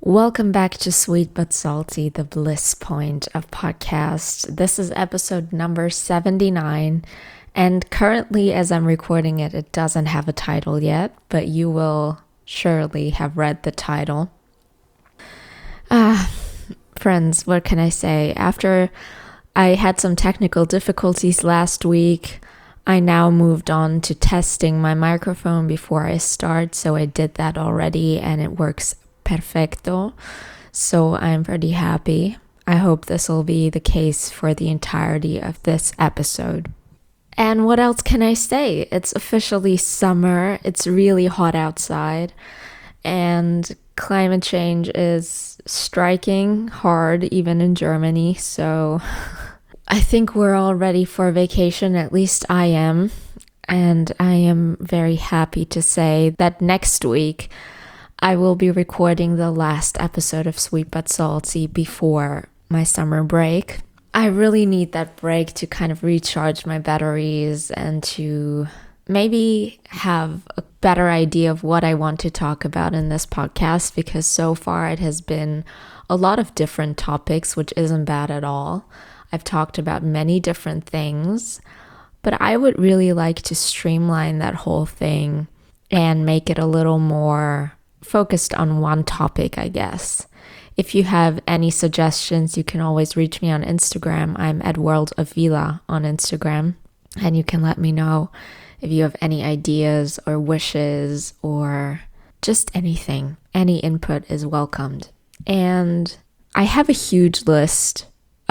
Welcome back to Sweet But Salty, the bliss point of podcast. This is episode number 79, and currently as I'm recording it, it doesn't have a title yet, but you will surely have read the title. Friends, what can I say? After I had some technical difficulties last week, I now moved on to testing my microphone before I start, so I did that already and it works perfecto. So I'm pretty happy. I hope this will be the case for the entirety of this episode. And what else can I say? It's officially summer. It's really hot outside and climate change is striking hard even in Germany. So I think we're all ready for vacation, at least I am. And I am very happy to say that next week I will be recording the last episode of Sweet But Salty before my summer break. I really need that break to kind of recharge my batteries and to maybe have a better idea of what I want to talk about in this podcast, because so far it has been a lot of different topics, which isn't bad at all. I've talked about many different things, but I would really like to streamline that whole thing and make it a little more focused on one topic, I guess. If you have any suggestions, you can always reach me on Instagram. I'm at World of Vila on Instagram, and you can let me know if you have any ideas or wishes or just anything. Any input is welcomed. And I have a huge list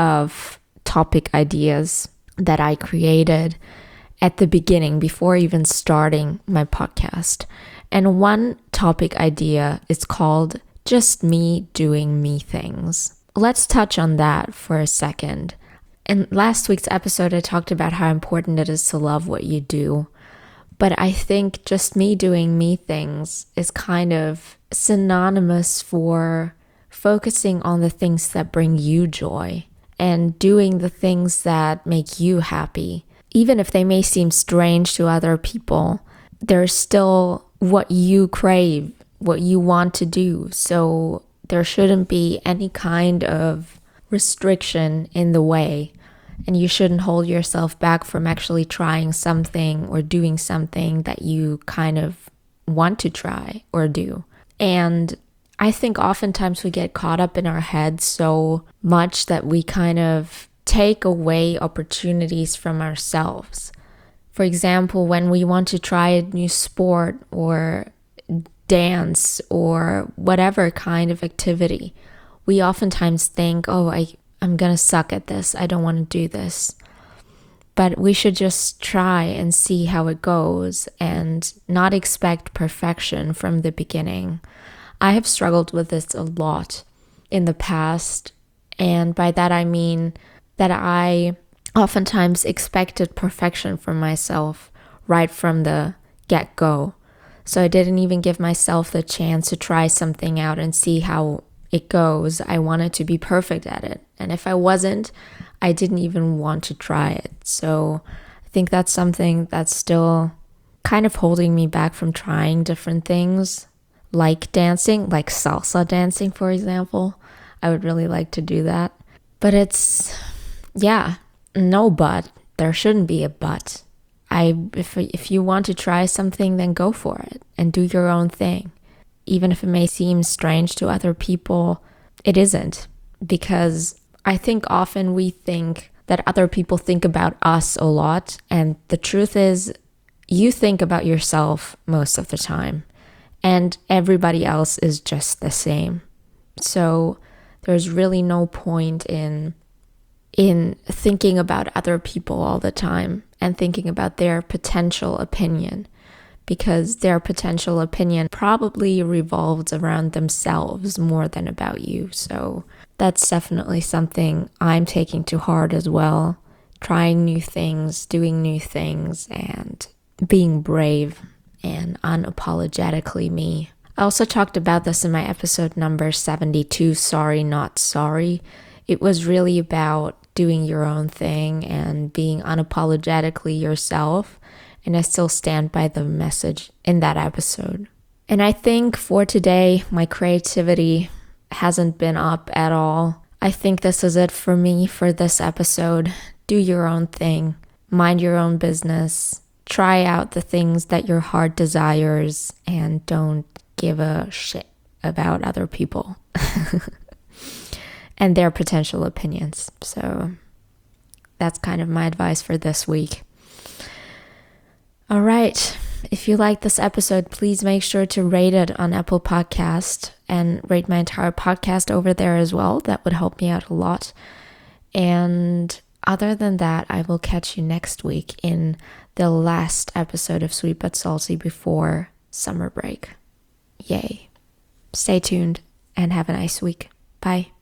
of topic ideas that I created at the beginning before even starting my podcast. And one topic idea is called Just Me Doing Me Things. Let's touch on that for a second. In last week's episode, I talked about how important it is to love what you do. But I think just me doing me things is kind of synonymous for focusing on the things that bring you joy and doing the things that make you happy. Even if they may seem strange to other people, they're still what you crave, what you want to do. So there shouldn't be any kind of restriction in the way. And you shouldn't hold yourself back from actually trying something or doing something that you kind of want to try or do. And I think oftentimes we get caught up in our heads so much that we kind of take away opportunities from ourselves. For example, when we want to try a new sport or dance or whatever kind of activity, we oftentimes think, I'm going to suck at this. I don't want to do this. But we should just try and see how it goes and not expect perfection from the beginning. I have struggled with this a lot in the past. And by that, I mean that I oftentimes expected perfection from myself right from the get-go. So I didn't even give myself the chance to try something out and see how it goes. I wanted to be perfect at it. And if I wasn't, I didn't even want to try it. So I think that's something that's still kind of holding me back from trying different things, like dancing, like salsa dancing, for example. I would really like to do that. But no but. There shouldn't be a but. If you want to try something, then go for it and do your own thing. Even if it may seem strange to other people, it isn't. Because I think often we think that other people think about us a lot. And the truth is, you think about yourself most of the time. And everybody else is just the same. So there's really no point in thinking about other people all the time and thinking about their potential opinion, because their potential opinion probably revolves around themselves more than about you. So that's definitely something I'm taking to heart as well. Trying new things, doing new things, and being brave and unapologetically me. I also talked about this in my episode number 72, Sorry Not Sorry. It was really about doing your own thing and being unapologetically yourself. And I still stand by the message in that episode. And I think for today, my creativity hasn't been up at all. I think this is it for me for this episode. Do your own thing. Mind your own business. Try out the things that your heart desires and don't give a shit about other people and their potential opinions. So that's kind of my advice for this week. All right. If you like this episode, please make sure to rate it on Apple Podcast and rate my entire podcast over there as well. That would help me out a lot. And other than that, I will catch you next week in the last episode of Sweet But Salty before summer break. Yay. Stay tuned and have a nice week. Bye.